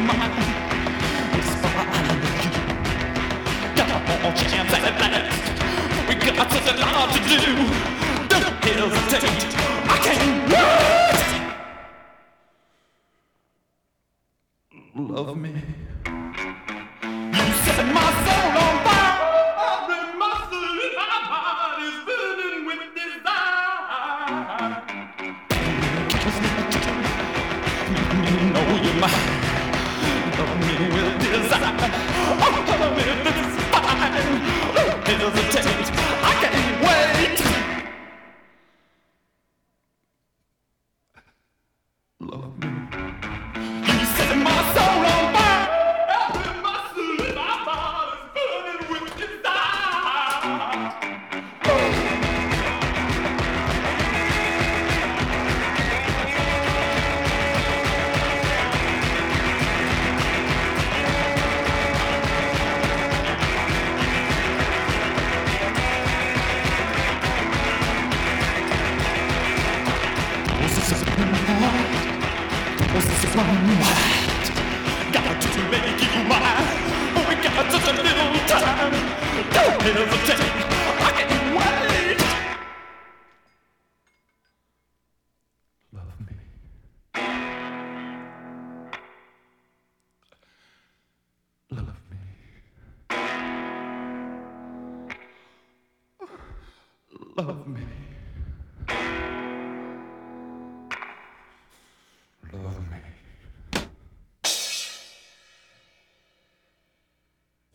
mind. Inspire you. Got more chance at last. We got such a lot to do. Don't hesitate. I can't wait. Love me. You set my soul on fire. Every muscle in my body is burning with desire. You know you're mine. Love me with desire. Oh, love me, this is fine. Don't hesitate. I can't wait. Love me. You set my soul on fire. Every muscle in my body is burning with desire. This is one wild. Got to make you mine. We got just a little time. Don't hesitate. I can't wait. Love me. Love me. Love me.